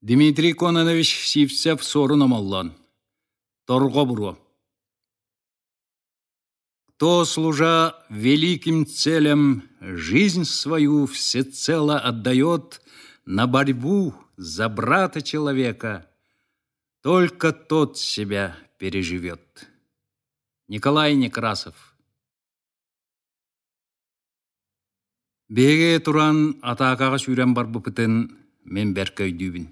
Дмитрий Кононович Сивцев Соруномоллон. Торгобуро. Кто, служа великим целям, жизнь свою всецело отдает на борьбу за брата человека, только тот себя переживет. Николай Некрасов. Беге туран атакаға сүйрен бар бұпытын мен бәркөйдүйбін.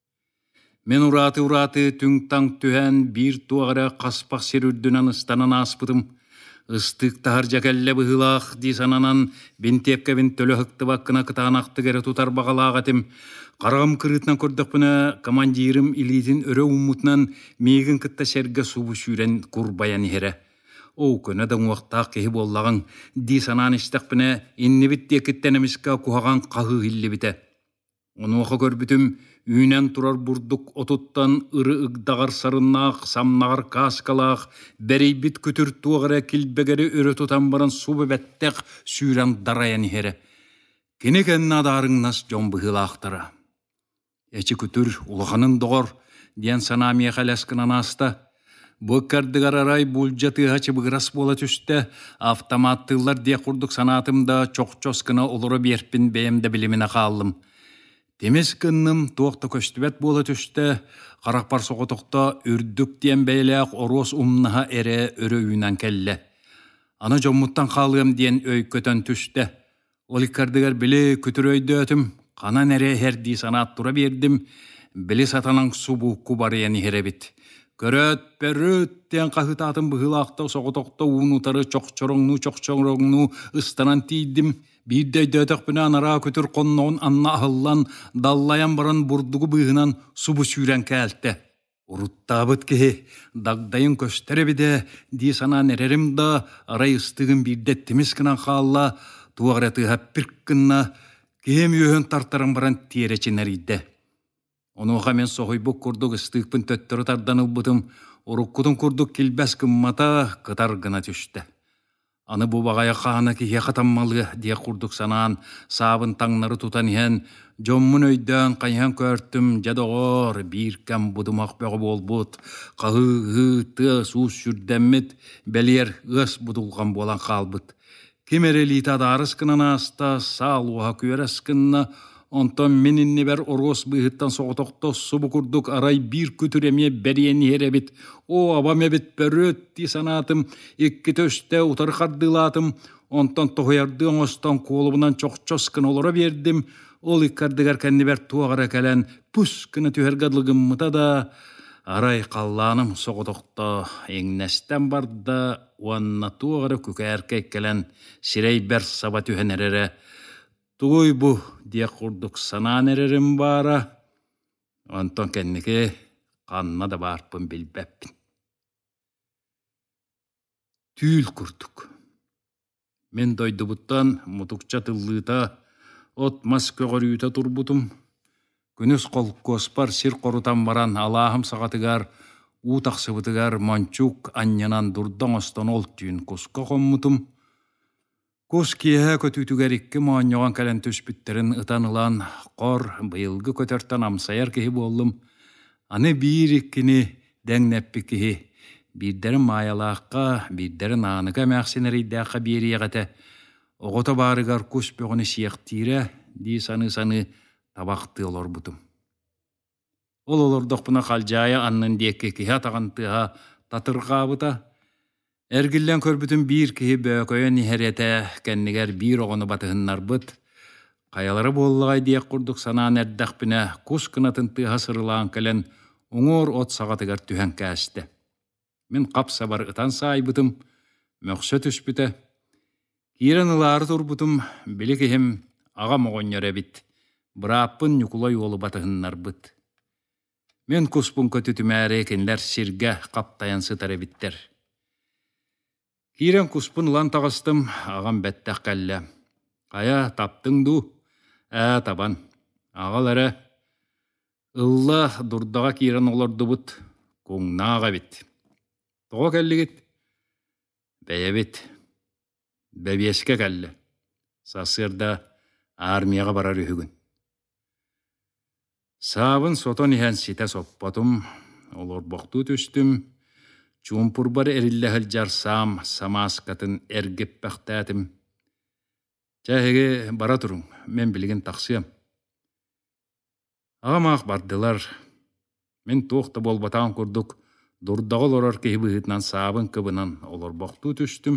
Мен ураты түң-таң түһән бир туағыра қаспақ серүрдінен ыстанан аспытым. Ыстық тахар жәкәлі бұғылақ дейсананан бентепкәбін төлі хықты баққына қытағанақты кәрі тұтар бағалағатым. Қарағым кырытынан көрдік бұны командирым илетін өрі ұмытынан мейгін кітті сәргі субы сүйрен күрбаян хері. Оу көні дөң уақтақ кехі боллағын дейсанан істіқ бұны инні бітте кіттенімізгі құхаған қағы хиллі біті. Оны оқа көрбітім үйнен тұрар бұрдық отуттан ұры ұғдағар сарыннақ, самнағар каскалақ, бәрей біт күтір туағыра келбегері өрі тұтан баран субы бәттәқ сүйрен дараян хері. Кенекен надарың нас жон бұғылақтыра. Әчі күтір ұлғанын доғыр, ден санамия қаласкынан аста. Бұққардығар арай бұлжаты хачы бұғырас бола түсті, автоматтылар де құрдық санатымда чоқ-чоскына олыры берпін бәйімді біліміне қалым. Темес күннім туақты көстібет бола түсті, қарақпар соғытықта үрдік ден бәйләқ орос ұмныға әрі өрі үйінен кәлі. Ана жоммуттан қалығым ден өй көтен түсті. Олыққардығар білі күтір өйді өтім, қанан әрі әрді санат тұра бердім, білі сатанан субу күбарияны херебіт. Көрөт, пәрөт, тен қағытатын бұғылақта соғытоқта уынутары чоқ-чоңну ұстанан тейдім. Бірдей дөтіқ бұна анара көтір қоннауын анна ағылан, даллаян баран бұрдығы бұғынан субы сүйрен кәлті. Ұруттабыт кеге, дағдайын көстері біде, дей сана нерерімді арай ұстығын бірде темескінен қалла, туағыреті әппірккінна, кем үйін тартарын баран тиеречінер еді. Оны оға мен соғой бұқ күрдік ұстықпын төттірі тарданыл бұтым, ұрыққудың күрдік келбәс күммата қытар ғына түсті. Аны бұл бағая қағана кеге қатаммалы де құрдық санан, сабын таңнары тұтан ен, жоммын өйден қайхан көрттім, жадоғыр, бір кәм бұдымақ бәғі бол бұд, қағы, тыз, ұс жүрдәммет, бәлер ұс бұдылған болан қалбыд. Кемерелі тадарыс кінана аста, сал уға көрәс кінна, онтан менінне бәр орғыз бұғыттан соғытоқта сұбы күрдік арай бір күтіреме бәріен еребет. О, абаме бет бәрөт ди санатым, еккі төсті ұтар қардылатым, онтан тоғырды оңыстан қолыбынан чоқ-чоскын олыра бердім. Ол иккардығар кәнні бәр туағыра кәлән пүс күні түйергадылығым мұта да, арай қалланым соғытоқта еңнәстен барды, уанна туағыра күкәркәй кәлән сирей бәр саба түйенерері. Туй бұ, де құрдық санан әрерім бара, онтан кәннеке қанна да барпын білбәппін. Түйіл күрдік. Мен дойды бұттан мұтықча тыллыта, от мас көғір үйті тұрбутым. Күніз қолық көспар сир қорытан баран алағым сағатығар, ұтақсыбытығар манчук аннянан дұрдан остан ол түйін көсқа қоммутым. Кос кие көтүтүгер икки моонньоған кэлэн түспүттерин ытанылан қор быйылгы көтөртөн амсаяр киһи боллум. Аны биир иккини дәңнәппи киһи. Биирдерин маялааққа, биирдерин аныга мәхсинерийдәққа биириягате. Оғото барыгар кус бөғыны сияқтире, дей саны табақты олор бутум. Ол олордоқ бұна қалжая аннын декке киһа тағантыға татырға бұта. Әргіллен көрбітін бір кеге бөкөйен нихерете кәннігер бір оғыны батығыннар бұд. Қаялары боллағай дейек құрдық санан әрдәқпіне құс кынатын тыға сырылан кәлін оңыр от сағатығар түхен кәсті. Мен қапса бар ұтан сай бұтым, мөқсі түспіті. Кейрен ұлары тұр бұтым, білі кехім аға моғынер әбіт. Бұраппын нүкулай олы батығыннар бұд. Мен құспын көтітім әрі кенлер сирге қаптаян сытар әбіттер. Кейрен құспын ұлан тағыстым, ағам бәттәқ кәлі. Қая таптың ду, табан. Ағалары, ұлла дұрдаға кейрен оларды бұд, көңнааға бет. Тоға кәлі кет? Бәйе бет. Бәбеске кәлі. Сасырда армияға барар үйігін. Сабын сотон иһэн сите соппотум, олор боқту түстүм, чумпурбар эриллэхэл жарсам, самаскатын эргеппэхтэтим. Чәһеге бара турум, мен билген тақсыям. Ағамақ бардылар, мен тоқта болбатан курдук, дурдағыл орар кейбігітнан сабын кыбынан олор боқту түстүм.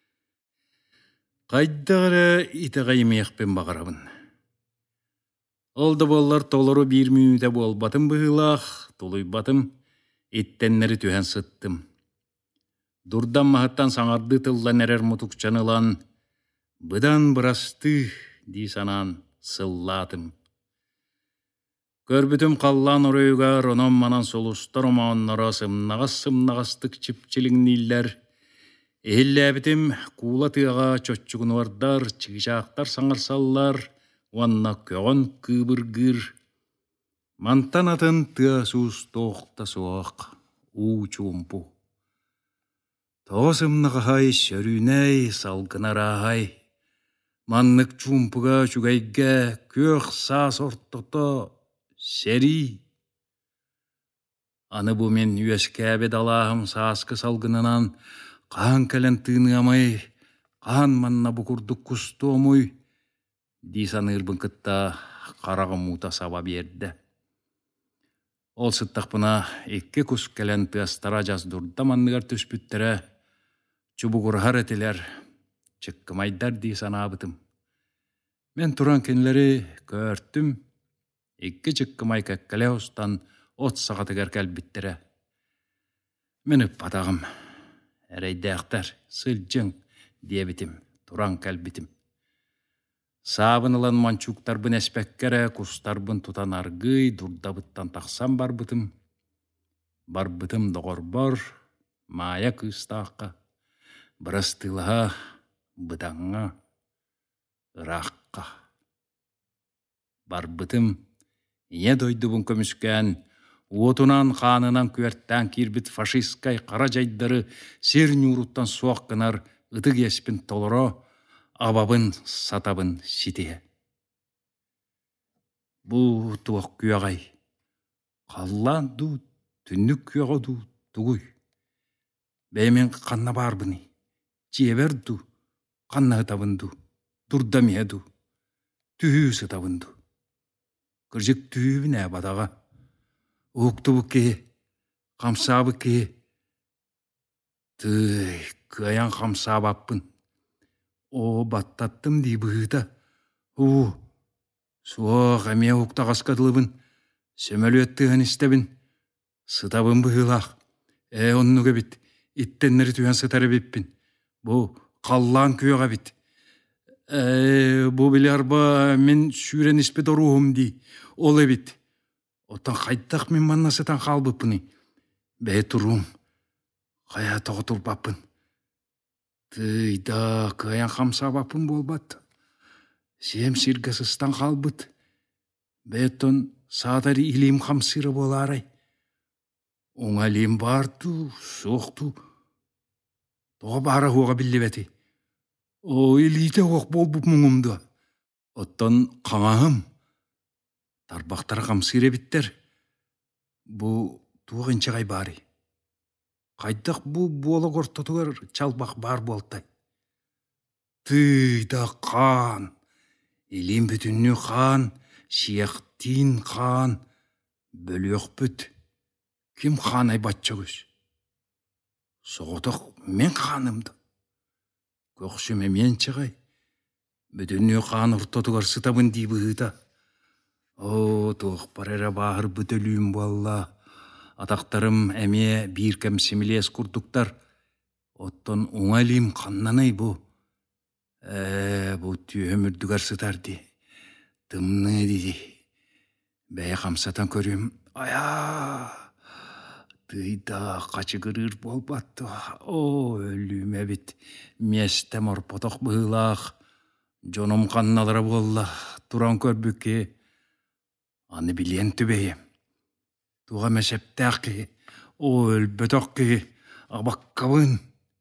Қайдағыры итіға емеқпен бағарабын. Олды боллар толору бір мүнүтэ болбатым быһылаах, тулуйбатым, иттеннери түһэн сыттым. Дурдан махыттан саңарды тыллан эрер мутукчанылан, быдан бырасты дей санан сыллатым. Көрбүтүм қаллан оройгар, онон манан солустар омаоннора сымнагас-сымнагастык чипчилиңниллер, эхиллэбитим куула тыага чоччугунуардар, чыгышаактар саңарсаллар, уанна көгөн кыбыргыр. Мантан атын тыасуус тоқта соақ, чумпу. Тоосымнағай сөрүнәй салгынарағай. Маннык чумпуга чугайга көх саас ортото сери. Аны бу мен үескәбе далағым сааскы салгынынан қан кәлен тыынығамай, қан манна букурдук кустомуй. Дисан ырбын кытта қарағым ута саба берді. Ол сыттақпына екке кус кәлен тыастара жаз дұрда манныгар түспүттірі, чубугурхар этилер, чыккымайдар дисан абытым. Мен туран кенлери көрттім, екке чыккымай кәккәле остан от сағатыгар кәлбіттірі. Мен ыппатағым, әрейдәқтар, сылжың, диебітім, туран кәлбітім. Сабынылан манчуктарбын эспеккере, кустарбын тутан аргый, дурдабыттан тақсам барбытым. Барбытым доғорбор, мая кыстаққа, бырастылға, бытаңға, ыраққа. Барбытым, ие дойдубын көміскән, уотунан қанынан күерттен кирбит фашисткай қара жайдары серни уруттан суаққынар ытык еспін толоро, абабын сатабын ситие. Бу туақ күйағай. Қаллан ду, түннік күйаға ду, тугуй. Бәймен қанна барбыны. Жебер ду, қанна ытабын ду, дурдамия ду, түйі сытабын ду. Кіржек түйібін әбадаға. Уқтыбы ке, қамсабы ке. Түй, күйаян қамсабы аппын. О, баттаттым дей бұғыта. Суақ әме ұқта қасқадылыбын. Сөмөлі өттіған істебін. Сытабын бұғылақ. Оннуға бит. Иттеннері түйен сытары беппін. Бұ қаллан күйеға бит. Бұ білі арба мен сүйрен іспет оруғым дей. Ол бит. Оттан қайттақ мен манна сытан қалбыппыны. Бәй тұруым. Қая тоғы тұрбаппын. Тыйда каян қамсабапын болбат. Сем сиргасыстан қалбыт. Бәйттон саатари илим қамсыры боларай. Оңалим барту, соқту. Тоға бара хоға білі бәті. Илите оқ болбуп мұңымды. Оттан қаңағым. Тарбақтар қамсыры біттер. Бұ туғынчағай бары. Қайдақ бұ болы қортатуғар чалбақ бар болтай. Тыйда қан, илим бүтінні қан, шияқтин қан, бөліөқ бүт. Кім қанай батча көз? Соғытық мен қанымды. Көқшіме мен чығай. Бүтінні қан ұртатуғар сытабын дей бұғыда. Туық барара бағыр бүтілуім болла. Атақтарым әме бір кәм семілес күрдіктар. Оттан оңалим қаннанай бұ. Бұ түйемірдігар сытарды. Тымны деді. Бәй қамсатан көрем. Тыйда қачы кырыр болбатты. Өліме бит. Местем орпотық бұғылақ. Жоным қанналары болла. Туран көрбіке. Аны білен түбейем. Туға мәсептәқі, өлбөтөқкі, абаққабын.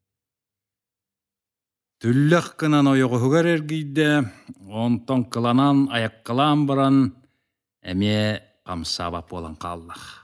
Түлләқ кынан ойығы хүгар әргейді, онтон қыланан аяққылан баран, әме қамсабап болан қаллах.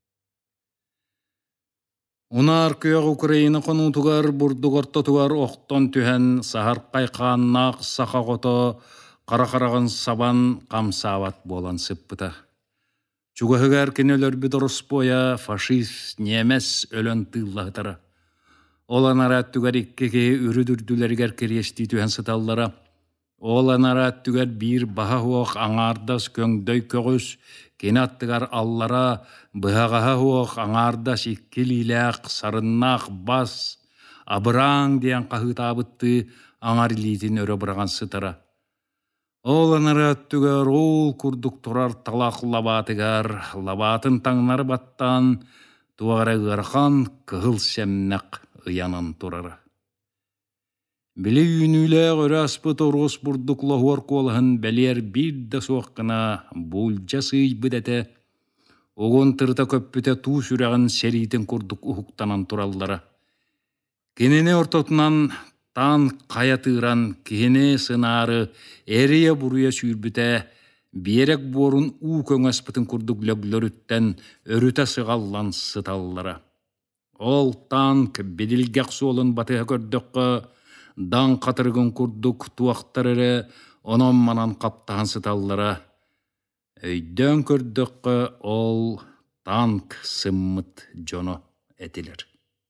Унар күйөг Украина конутугар бурдугортотугар оқтон түһен сахарқай қаннақ сақағото қарақарағын сабан қамсабат болан сыппыта. Чугахыгар кенелер бідорыс боя фашист немес өлөн тыллағытара. Оланара түгер иккеге үрүдүрдүлергер керешти түһен сыталлара. Оланара түгер бир баха хуақ аңардас көңдөй көгіс кенаттыгар аллара быхагаха хуақ аңардас иккелиләқ сарыннақ бас абыраң дейін қағытабытты аңар литин өрі бұраған сытара. Оланара түгер ол күрдік тұрар талақ лабатыгар лабатын таңнар баттан туағара ғырхан кығыл сәмнәқ ұянан тұрары. Білі үйінілі ғыраспыт орғыс бұрдық лағуар қолығын бәлер бірді соққына бұлжа сый бүдәті, оғын тұрта көппіте ту сүрәғін сәритін күрдік ұхықтанан тұралдары. Кенене ортотынан тан қаятыран кене сынары әрия бұруя сүйірбіте, берек борын у көңаспытын күрдік лөглөріттен өріті сығаллан сыталлары. Ол танк беділгәқ солын батыға көрдіққа дан қатырғын күрдік туақтарыры онон манан қаптаған сыталлара. Өйден көрдіққа ол танк сыммыт жоно әтілер.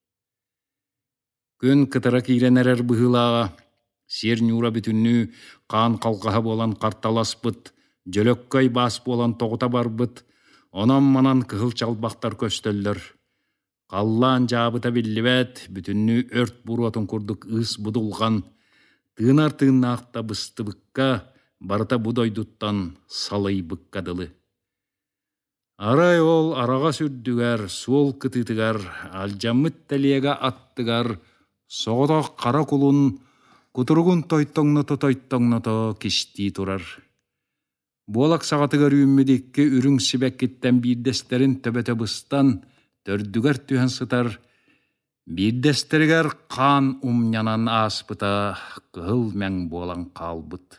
Күн кытыра кейренерер бұғылаға, сер нюра бүтінні қан қалқаға болан қарталаспыт, жөлөккөй бас болан тоғыта барбыт, онон манан кығыл чалбақтар көстөллөр. Қаллан жабыта білібәт, бүтінні өрт бұруатын күрдік ұс бұдылған, тыынар тыынақта бұсты бұққа, барыта бұдойдуттан салай бұққадылы. Арай ол араға сүрдігер, сол кытытыгар, алжамыт тәлиеға аттыгар, соғытақ қара құлын, күтіргін тойтоңното кешті тұрар. Болақ сағатыгар үйіммедекке үрің сібәккеттен бірдестерін төбеті бұстан, төрдүгер түһен сытар, бірдестергер қан умнянан аспыта кыл мәң болан қалбыт.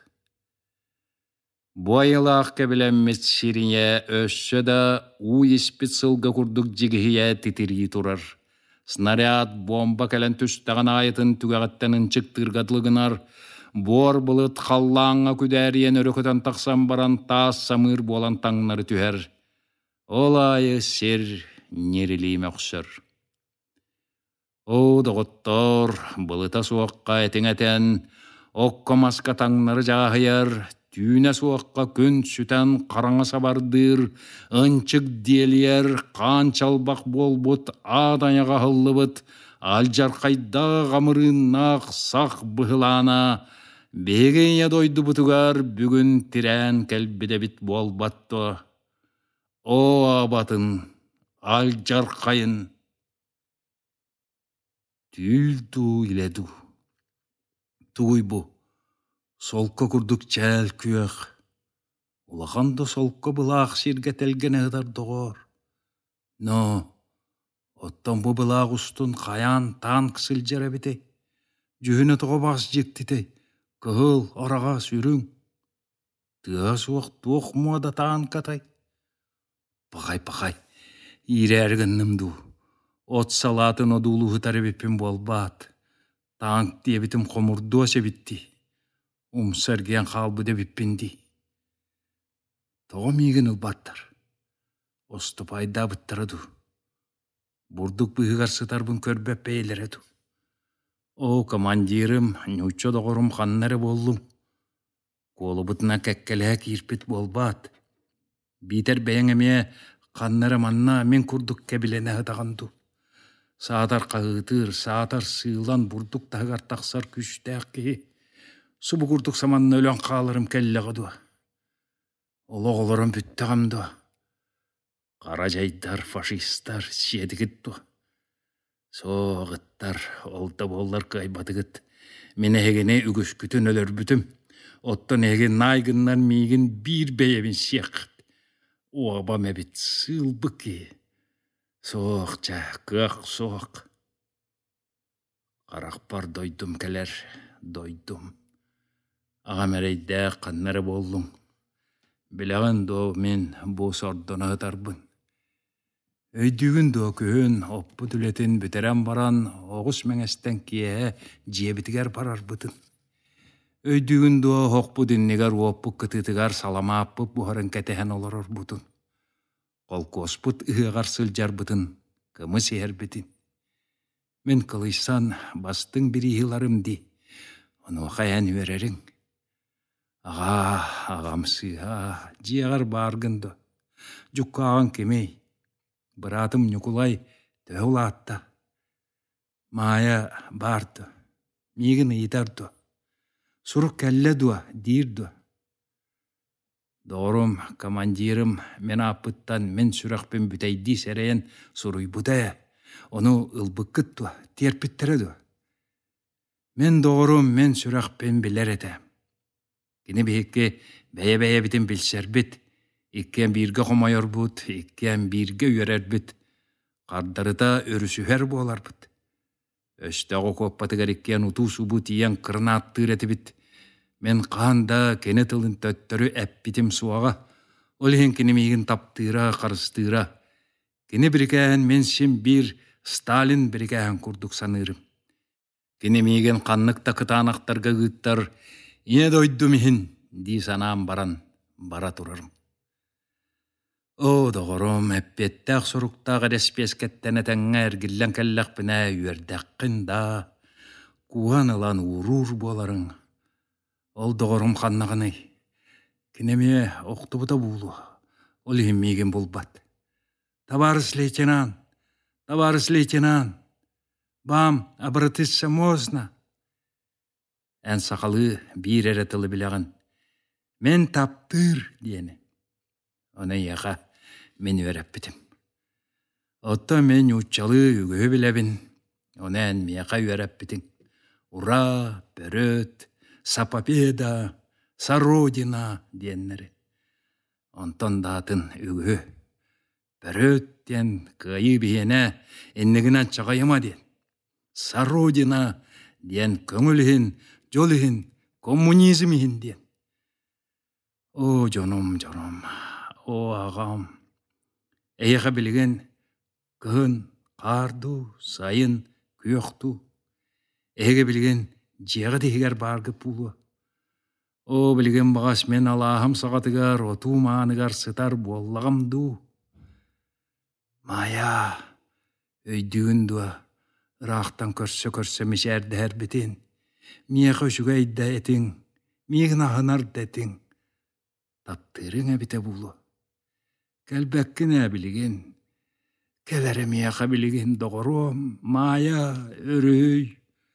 Бойылақ кәбілеммет сирине өссө да у еспет сылға күрдік жігіхия титирги тұрар. Снаряд бомба кәлін түстаған айытын түгәғаттанын чықтырғатлығынар, бор бұлыт қаллаңа күдәрien өрөкөтен тақсан баран тас самыр болан таңнары түхер. Олайы сер нерилиме құсыр. О доғыттор, бұлыта суаққа әтен-әтен, оққа маска таңнары жағайыр, түйіне суаққа күн сүтен қараңа сабардыр, ұнчық делер, қан чалбақ болбыт, адаяға хыллыбыт, алжарқайда ғамырынақ сақ бұғылана, бегейе дойды бұтығар бүгін тирән кәлбіде бит болбатты. О абатын, алжарқайын, түлді иледу, туйбу. Солқа күрдік чәл күйеq. Улағанда солқа бұлақ серге тәлген әғдар доғыр. Но, оттан бұ бұлақ ұстын қаян танк сілжер әбіте. Жүхіні тұға бас жектіте. Кығыл араға сүрің. Тұға суақ туық мұада танк атай. Пақай, ирәргіннімду. От салатын одулу ғытары беппен болбат. Танк дебітім қомырду асе бітті. Сәрген қалбы деп иппенди. Тоғым еген ұлбаттар. Осты пайда бұттырыду. Бурдук бұғығар сытарбын көрбәп бейлереду. О, командирым, нүчо доғырым қаннары болдым. Қолы бұтына кәккеләк ирпет болбат. Битер бәйіңіме қаннары манна мен күрдік кәбілене ғытағанду. Саатар қағытыр, саатар сыйлан бурдук тағар тақсар күштәқи. Субы күрдік саманын өлен қалырым кәлліғыду. Олығылырым бүттіғамду. Қара жайдар, фашистар, сиедігітду. Соғыттар, олда болар қайбатығыт. Мен әгене үгіс күтін өлір бүтім. Оттан әген найгыннан мейгін бір бейевін сиақыт. Оғаба мәбіт сылбы ки. Соқ жа, қақ соқ. Қарақпар дойдым кәлер, дойдым. Аға мәрейді қаннары болдың. Білеген до мен бос ордона атарбын. Өйдігін до күйін оппы түлетін бүтерен баран оғыс мәңестен кие жебітігер барар бұтын. Өйдігін до хоқпы діннегер оппы кытытыгар салама аппы бұхарын кәтеген оларыр бұтын. Қолкоспыт ұғығар сылжар бұтын, кымы сехер бітін. Мен кылыйсан бастың бір иғыларымды, оны қаян верерің. Ағамсы, жиғар барғынды, жүккаған кемей. Братым Николай тәул атта. Мая барды, мегін ыйтарды. Сұруқ кәлләді, дейірді. Доғырым, командирым, мен апыттан мен сүрақпен бүтәйді сәрейін сұруй бұтая. Оны ылбыққытты, терпіттіреді. Мен доғырым, мен сүрақпен білер еті. Кені бейекке бәе-бәе бітін білсер біт. Иккен бирге қомайыр бұд, иккен бирге үйерер біт. Қардарыта өрісүхер болар бұд. Өстіғі көппатығар иккен ұтусу бұд иян қырына аттыр еті біт. Мен қанда кені тылын төттірі әппітім суаға. Ол ең кені мейгін таптыра, қарыстыра. Кені бірікән мен сен бір Сталин бірікән күрдік санырым. Кені мейгін қаннық тақытанақтарға ғыттар. Ие дойды мейін, дей санам баран, бара тұрарым. О, доғырым, әппеттәқ сұруқтағы респескеттен әтәңі әргіллән кәлләқ біне үйердәққін да, куған ылан ұрур боларың. Ол доғырым қаннағыны, кенеме оқты бұта бұлу, ол еммеген болбат. Табарыс лейтенан, бам, обратиться можно. Ән сақалы бір әретілі білеген, мен таптыр, дейені. Оны яға мен өрәп бітім. Отта мен ұтчалы үгі біләбін. Оны ән мияқа өрәп бітім. Ура, бөрөт, сапапеда, сародина дейіннері. Онтон датын үгі. Бөрөт ден кайы бейіне әннігінен чағайыма ден. Сародина ден көңілігін, жолығын, коммунизмігін ден. О, жоным. О, ағам, әйеға білген күн, қарду, сайын, күйоқту. Әйеға білген жеға дегер барғы пулы. О, білген бағас мен Аллахым сағатығар, оту мағанығар сытар боллағамду. Мая, өйдігін дуа, рақтан көрсе мешәрді әрбетен. Мияқа жүгәйді әтің, миғын ағынар дәтің. Таптырың әбіте бұлы. Кәлбәккін әбілеген, кәләрімияқа білеген доғырым, мая, өрөй.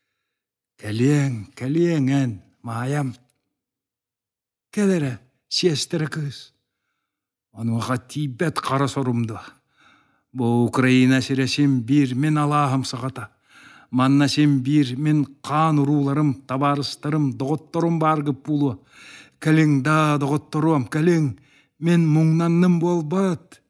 Кәлең ән, маям. Кәләрі, сестірі қыз. Онуға тибет қара сорымды. Бұл Украина сіресен бір мен Аллахым сағата. Манна сен бір мен қан ұруларым, табарыстарым, доғыттарым барғы пулы. Кәлең да доғыттарым, кәлең. Мен мұңнанным болбат.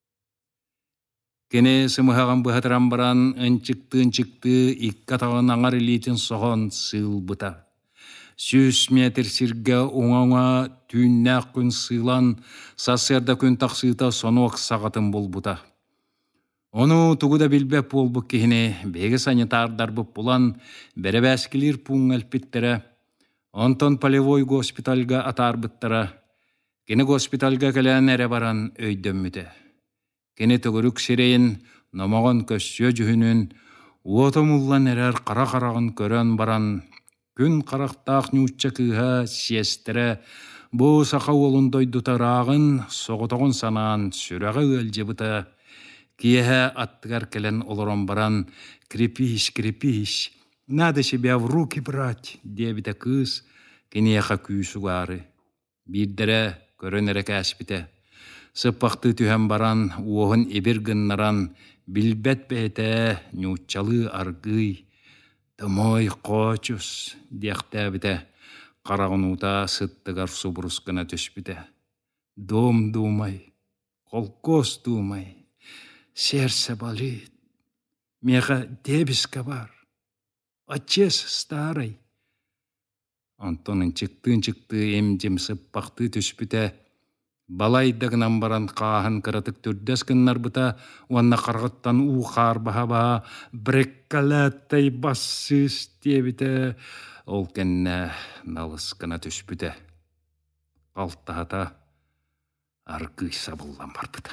Кене сымығаған бұхатыран баран ынчықты, иккатағын аңар илейтін соған сыл бұта. 100 метр сирге оңаңа түйіннәк күн сылан, сасырда күн тақсыта соны сағатын бол бұта. Оны тұғыда білбәп бол бұқ кейіне, бегі санитардар бұп бұлан, бәрі бәскілер пұң әлпеттері, онтон полевой госпитальға атар бұттыра. Кені госпитальға кәлән әрі баран өйдөмміді. Кені түгірік сирейін, номағын көссө жүхінін, уотымуллан әрәр қара-қарағын көрін баран, күн қарақтақ нүтчі кыға сестірі, бұ сақа олын дойдутарағын, соғытығын санан сүрәғі өлже бұта, киеға аттығар кәлән олырын баран, крепиш, надо себя в руки брать, дебіті кыз, кені яқа күйсі ғары. Бірдері көрінері кәспіті. Сыпақты түхен баран, уоғын ебіргіннаран, білбәт бәйті, нүтчалы аргый. Тымой қочус, дияқта біті, қарағынута сыттығар субрускына түспіті. Дом думай, қолкос думай, сердце болит. Меға дебіска бар, отец старый. Антонын чықты, емдем сыппақты түспіті, Балайдагынан баран қағын кыратык түрдес кыннар бұта, уанна қарғыттан уқар баха біреккалаттай бассыз дебіті, ол кәнне налысқына түспіті. Қалтағата арғы сабылдан бар бұта.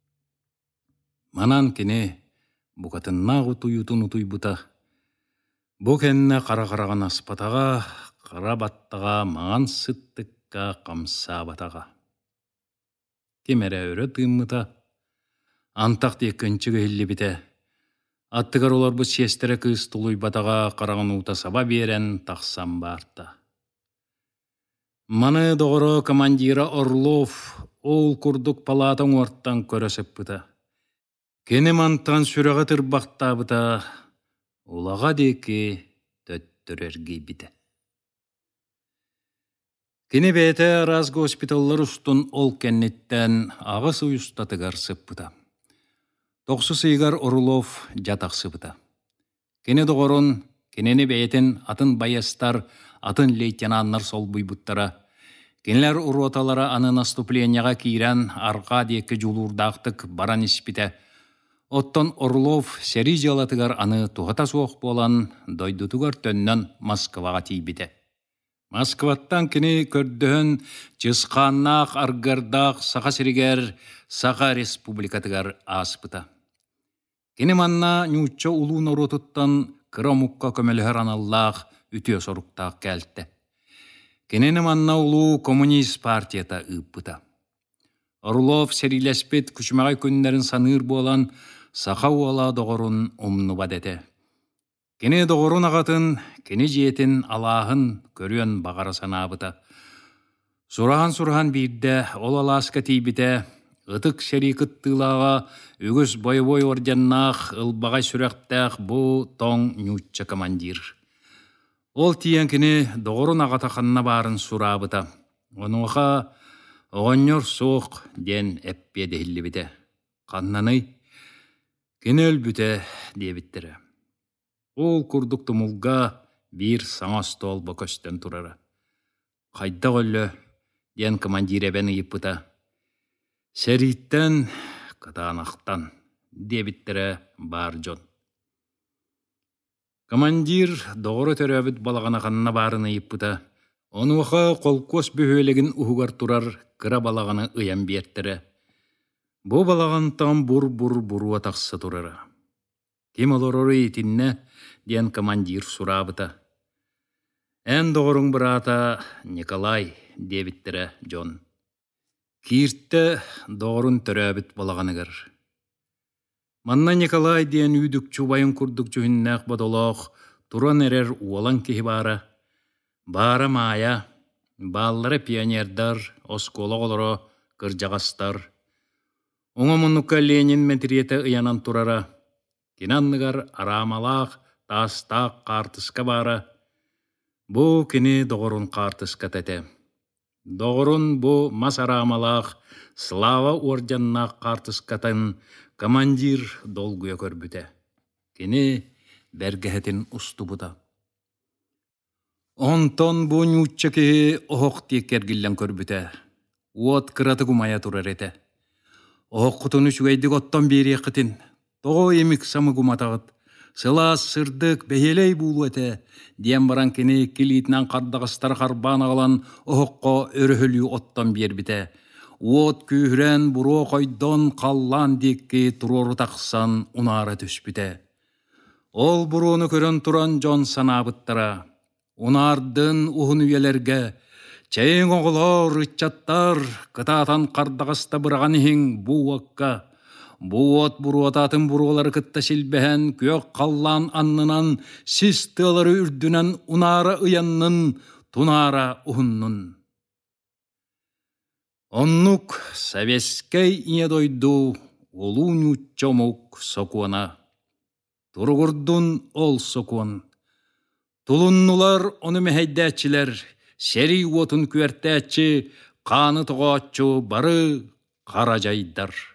Манан кене бұқатын нағу тұйутын ұтуй бұта. Бұ кәнне қара-қараған аспатаға, қара баттаға, маған сыттыққа қамса батаға. Кемәрі өрі тыммыта, антақ дек көнчігі хілі біте. Аттығар олар бұ сестірі кыз тұлуй батаға қарағын ұта саба берен тақсам барта. Маны доғыры командира Орлов ол күрдік палатың орттан көрісіп бұта. Кені мантан сүріға тұрбақта бұта, олаға декі төттірерге біті. Кені бәйті раз госпиталлар ұстын ол кәннеттен ағыс ұйыстатығар сыппыта. Тоқсы сыйғар Орлов жатақ сыпыта. Кені доғырын, кенені бәйтін атын баястар, атын лейтенаннар сол бұйбыттара. Кенелер уроталара аны наступленияға кейрен арқа декі жулурдақтық баран іспіті. Оттон Орлов сәрі жалатығар аны туғата соқ болан дойдутығар төннен Москваға тейбіті. Москваттан кені көрдіғін жысқаннақ, арғардақ, сақа сірігер, сақа республикатығар аспыта. Кені манна нючча улуын оротыттан кырамукка көмелігер аналлақ үтіе соруқтақ кәлтті. Кенені манна улу коммунист партията ұппыта. Орлов сәрилеспет күшімағай күнлерін саныр болан сақа уала доғырын омны бадеті. Кені доғырын ағатын, кені жетін алағын көрген бағара санабыта. Сұрахан бейді ол аласка тейбіті, ұтық сәрі күттілаға үгіз бой-бой орденнақ, ұлбағай сүрәқтәқ бұ тоң нючча командир. Ол тиен кені доғырын ағатақанна барын сұрабыта. Онуға оғынер соқ ден әппе дехілі біті. Қаннаны кені өлбіті дебіттірі. Ол күрдік тұмылға бір саңа стол бөкөстен тұрары. Қайда ғөлі ден командир әбән ұйыппыта. Сәріттен катанақтан дебіттірі бар жон. Командир доғыры төрәбіт балағанақанына барын ұйыппыта. Онуға қолкос бөхөлігін ұғығар тұрар кыра балағаны ұян берттірі. Бұ балағантан бұр-бұр-бұруа тақсы тұрары. Кем олороры етінне ден командир сұрабыта. Ән доғырың бірата Николай дебіттірі жон. Киртті доғырын төрәбіт балағанығыр. Манна Николай ден үйдік чубайын күрдік жүхіннәқ бадолақ тұран әрер уалан кехі бара. Бара мая, баллары пионердар, оскола олары кыржағастар. Оңа мұныққа Ленин мәтіреті ұянан тұрара. Кинанныгар арамалақ, тастақ қартысқа бара. Бұ кені доғырын қартысқа тәті. Доғырын бұ мас арамалақ, слава орденнақ қартысқатын командир долгуя көрбіті. Кені бәргәхетін ұсты бұда. Онтон бұ нюччекі оғық теккергілен көрбіті. Уот кыраты күмая тұрар еті. Оғық құтын үшігейдік оттан бері еқітін. Тоғы емік самы күматағыт. Сыла сырдық бәйелей бұлу әті. Ден баран кені келейтінен қардағыстар қарбан ағылан оғыққа өріхілі оттан бербіті. Уот күйірен бұро қойдон қаллан декке тұроры тақсан ұнары түспіті. Ол бұроны көрін тұран жон санабыттара. Унардын уғын үйелерге, чәйін оғылар, үтчаттар, кытатан қардағаста бұраған ең бұуаққа. Бұуат бұруататын бұруғалар кытта шілбәхен, көк қаллан аннынан, систылары үрдінен унара ұяннын, тунара ұғыннын. Оннук сәвескей ине дойду, олуын үтчомук сокуана. Тұрғырдun ол сокуан. Тулуннулар оны мәхәйдәтчілер, сәри отын күәртәтчі, қаны тұғатчы бары қаражайдар.